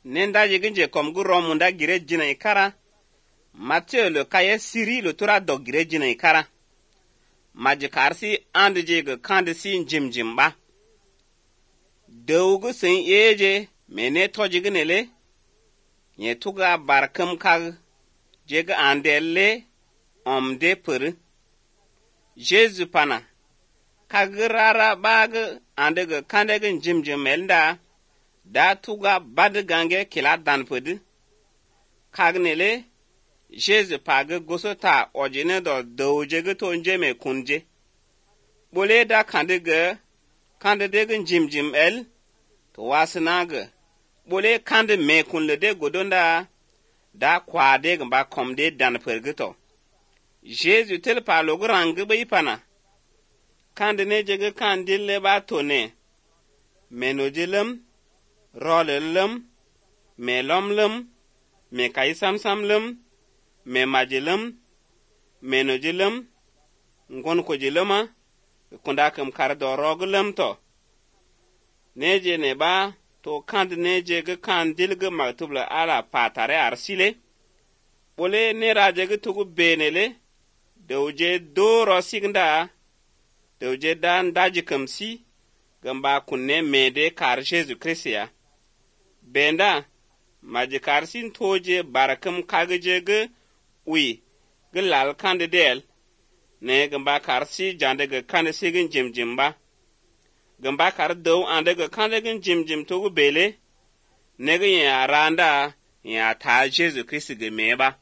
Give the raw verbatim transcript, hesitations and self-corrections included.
nenda jiginje kom gu romunda gire jina ikara. Matthew le kaye siri le tura dog gire jina ikara. Majikarsi andje ge kandisi jim jimba. Dewgu sin eje mene tojignele. Nye tuga barkam kag jega andelle omde pur. Jesu pana. Kagrara bag andege kandege jim jim elda. Da tuga bad gange kila dan pud. Kagnele. Jesu pag gosota ojine do dowjege tonje me kunje. Bole da kandege kandege jim jim el. To wasinage. Bole kande me kunle de godonda. Da kwa de gamba komde dan purgito. Jesu tel pa logo rangi ba ipana. Kande ne jege kandile ba tone. Menojilem. Rolelem. Melomlem. Me kaisamsamlem. Me majilem. Menojilem. Ngon ko jilema. Kunda kam kardo rogulem to. Neje ne ba. To kande ne jege kandilge maktubla ala patare arsile. Bole ne rajege tugu benele. Dewje doro sigda. Dewje dan daji kamsi. Gamba kunne mede kar Jesu Christia. Benda. Majikarsin toje barakam kagejege. Ui. Gelal kande del. Ne gamba karsi jandege kande sigin jim jimba. Gamba kar dow andege kandege jim jim tugu bele. Nege ya randa ya ta Jesu Christi ge meba.